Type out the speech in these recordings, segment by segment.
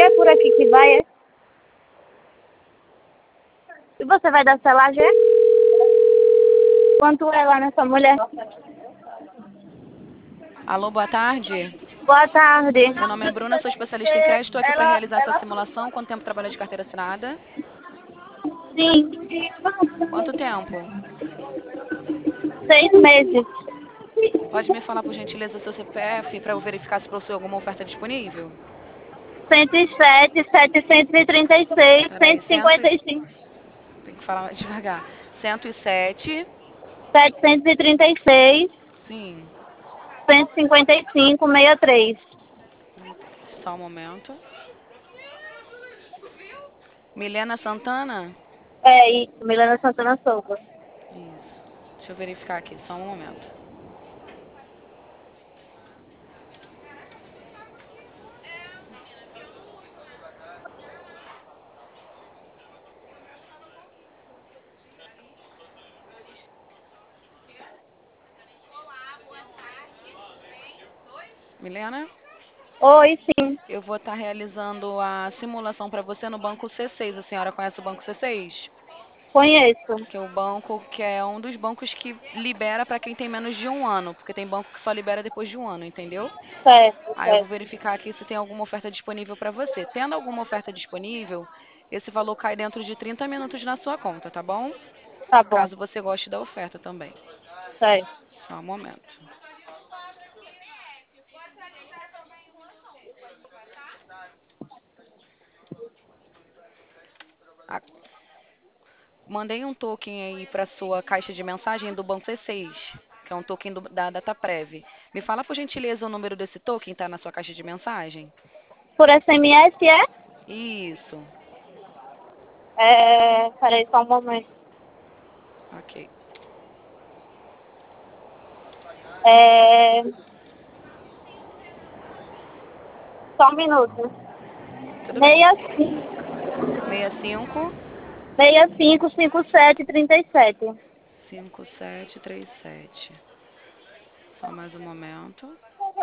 é por aqui que vai, é? E você vai dar selagem? Quanto é lá nessa mulher? Alô, boa tarde. Boa tarde. Meu nome é Bruna, sou especialista em crédito. Estou aqui para realizar sua simulação. Quanto tempo trabalha de carteira assinada? Sim. Quanto tempo? 6 meses. Pode me falar, por gentileza, seu CPF para eu verificar se possui alguma oferta disponível? 107, 736, Peraí, 155. tem que falar mais devagar. 107, 736, sim. 155, 63. Só um momento. Milena Santana? É isso, Milena Santana Souza. Isso. Deixa eu verificar aqui, só um momento. Milena? Oi, sim, Eu vou estar realizando a simulação para você no banco C6. A senhora conhece o banco C6? conheço. Que é o banco que é um dos bancos que libera para quem tem menos de um ano, porque tem banco que só libera depois de um ano, entendeu? Certo, Aí eu vou certo. verificar aqui se tem alguma oferta disponível para você. Tendo alguma oferta disponível, esse valor cai dentro de 30 minutos na sua conta, tá bom? Tá bom, Caso você goste da oferta também. certo. Só um momento. Ah, mandei um token aí para sua caixa de mensagem do banco C6, que é um token da DataPrev. Me fala, por gentileza, o número desse token, tá na sua caixa de mensagem? Por SMS é? Isso. Peraí só um momento. Ok. É, só um minuto. Tudo bem. 65, 65 57, 37. 5737. Só mais um momento.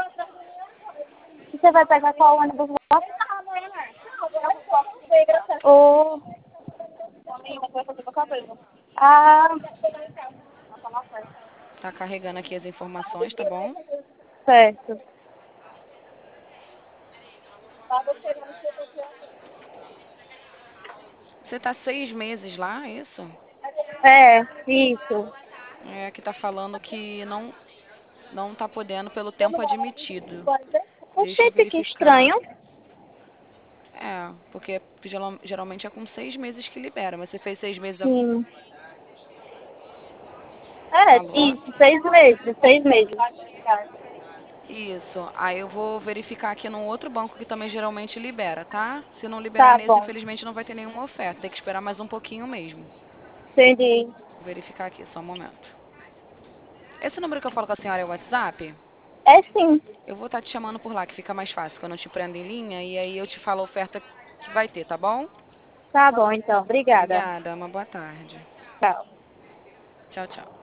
Você vai pegar qual ônibus lá? O... Ah, Tá carregando aqui as informações, tá bom? certo. Você tá 6 meses lá, é isso? É, isso. É, que tá falando que não tá podendo pelo tempo admitido. Deixa eu Gente, que verificar. estranho. É, porque geralmente é com 6 meses que libera, mas você fez 6 meses. Sim. Alô? Isso, 6 meses, 6 meses. Isso. Aí eu vou verificar aqui num outro banco que também geralmente libera, tá? Se não liberar Tá nesse, bom, infelizmente não vai ter nenhuma oferta. Tem que esperar mais um pouquinho mesmo. entendi. Vou verificar aqui, só um momento. Esse número que eu falo com a senhora é o WhatsApp? É sim. Eu vou estar te chamando por lá, que fica mais fácil, que eu não te prendo em linha, e aí eu te falo a oferta que vai ter, tá bom? Tá bom, então. Obrigada. Obrigada, uma boa tarde. Tchau. Tchau, tchau.